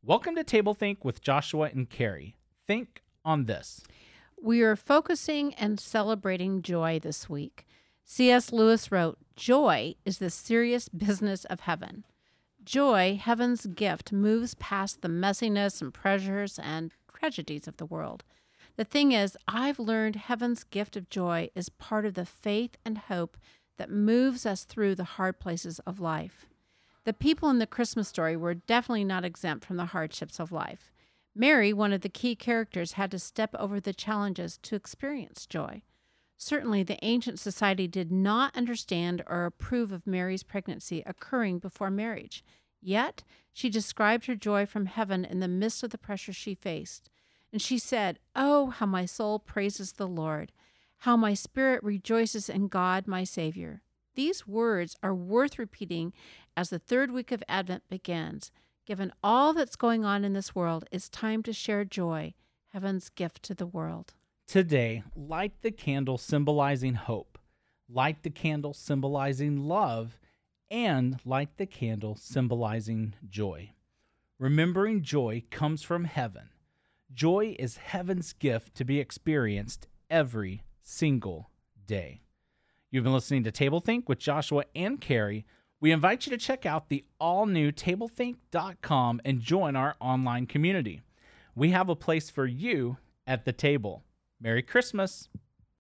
Welcome to Table Think with Joshua and Carrie. Think on this. We are focusing and celebrating joy this week. C.S. Lewis wrote, "Joy is the serious business of heaven." Joy, heaven's gift, moves past the messiness and pressures and tragedies of the world. The thing is, I've learned heaven's gift of joy is part of the faith and hope that moves us through the hard places of life. The people in the Christmas story were definitely not exempt from the hardships of life. Mary, one of the key characters, had to step over the challenges to experience joy. Certainly, the ancient society did not understand or approve of Mary's pregnancy occurring before marriage. Yet, she described her joy from heaven in the midst of the pressure she faced. And she said, "Oh, how my soul praises the Lord, how my spirit rejoices in God, my Savior." These words are worth repeating as the third week of Advent begins. Given all that's going on in this world, it's time to share joy, heaven's gift to the world. Today, light the candle symbolizing hope, light the candle symbolizing love, and light the candle symbolizing joy. Remembering joy comes from heaven. Joy is heaven's gift to be experienced every single day. You've been listening to Table Think with Joshua and Carrie. We invite you to check out the all-new tablethink.com and join our online community. We have a place for you at the table. Merry Christmas!